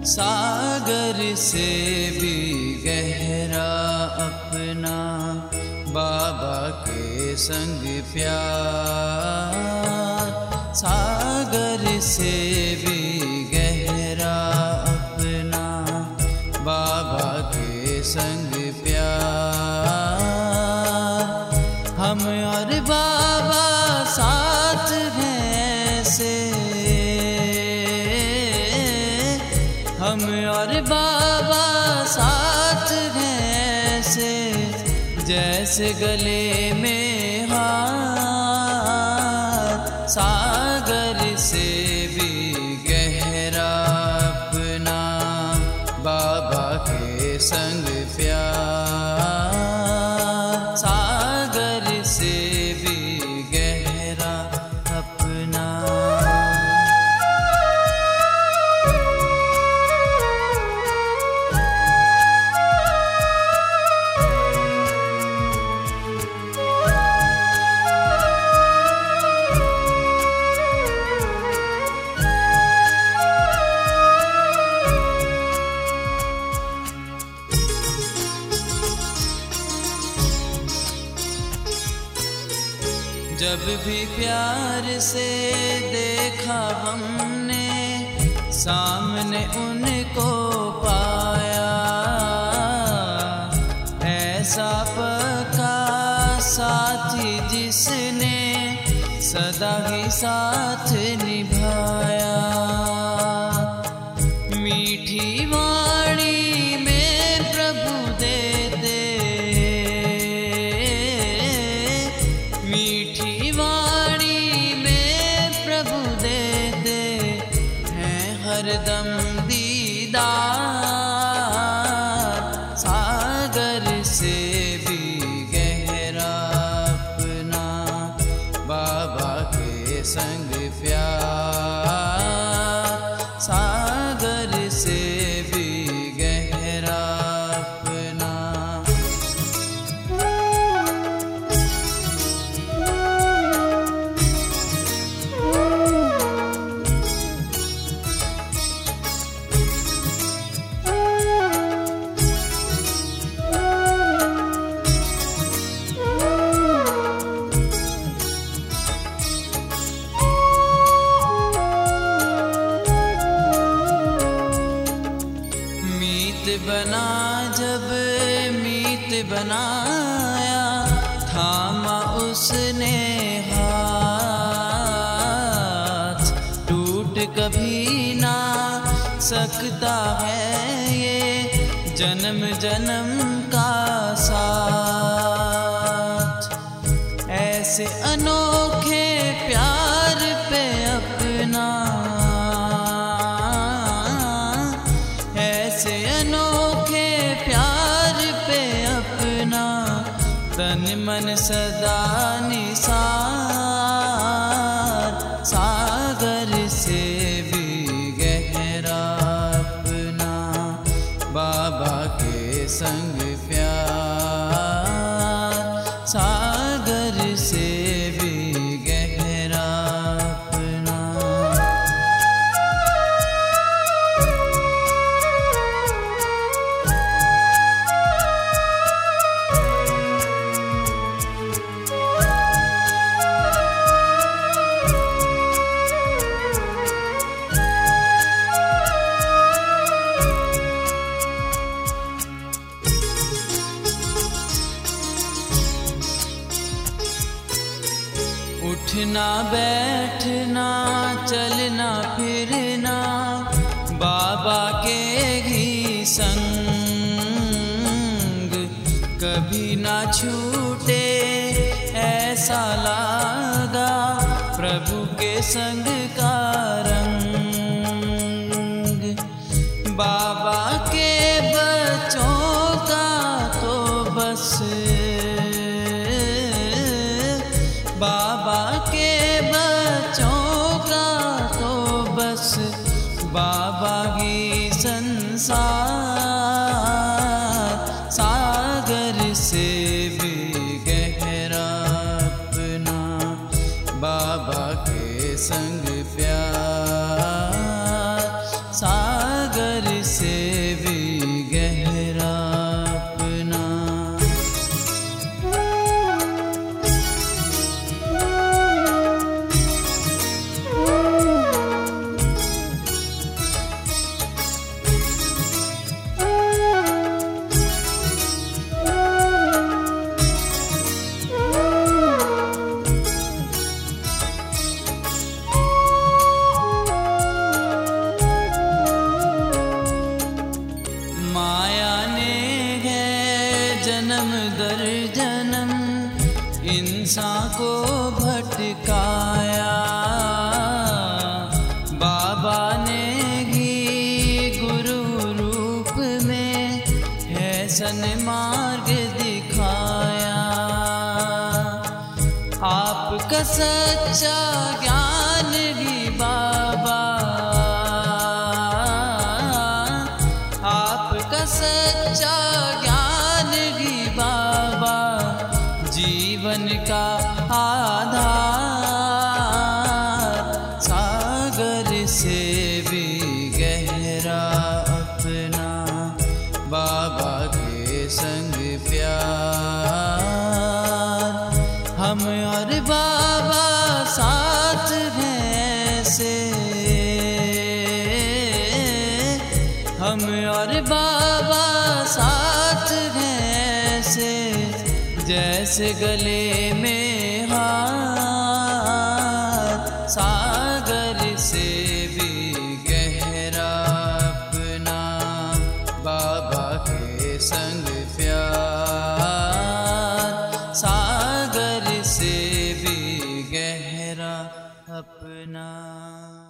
सागर से भी गहरा अपना बाबा के संग प्यार। सागर से भी गहरा अपना बाबा के संग प्यार। हम और बाबा साथ हैं ऐसे, हम और बाबा साथ हैं ऐसे, जैसे गले में हाथ। सागर से भी गहरा अपना बाबा के संग प्यार। सागर से भी गहरा अपना। जब भी प्यार से देखा हमने, सामने उनको पाया। ऐसा पक्का साथी जिसने सदा ही साथ निभाया। मीठी वाणी में प्रभु देते, मीठी वाणी में प्रभु देते हैं हरदम दीदार। सागर से भी गहरा अपना बाबा के संग प्यार। सागर से भी गहरा अपना। बना जब मीत बनाया, थामा उसने हाथ। टूट कभी ना सकता है ये जन्म जन्म का साथ। ऐसे अनोखे प्यार पे अपना, ऐसे अनोखे प्यार पे अपना तन मन सदा निसार। सागर से भी गहरा अपना बाबा के संग प्यार। सागर से भी गहरा अपना। उठना बैठना चलना फिरना बाबा के ही संग। कभी ना छूटे ऐसा लागा प्रभु के संग का रंग। बाबा के बच्चों का तो बस, बाबा के बच्चों का तो बस बाबा ही संसार। सागर से भी गहरा अपना बाबा के संग प्यार। सागर इंसान को भटकाया, बाबा ने ही गुरु रूप में है सन्मार्ग दिखाया। आपका सच्चा ज्ञान भी बाबा, आपका सच्चा ज्ञान भी बाबा जीवन का आधार, सागर से भी गहरा अपना बाबा के संग प्यार। हम और बाबा साथ हैं ऐसे, हम और बाबा साथ हैं ऐसे, जैसे गले में हाथ, सागर से भी गहरा अपना बाबा के संग प्यार, सागर से भी गहरा अपना।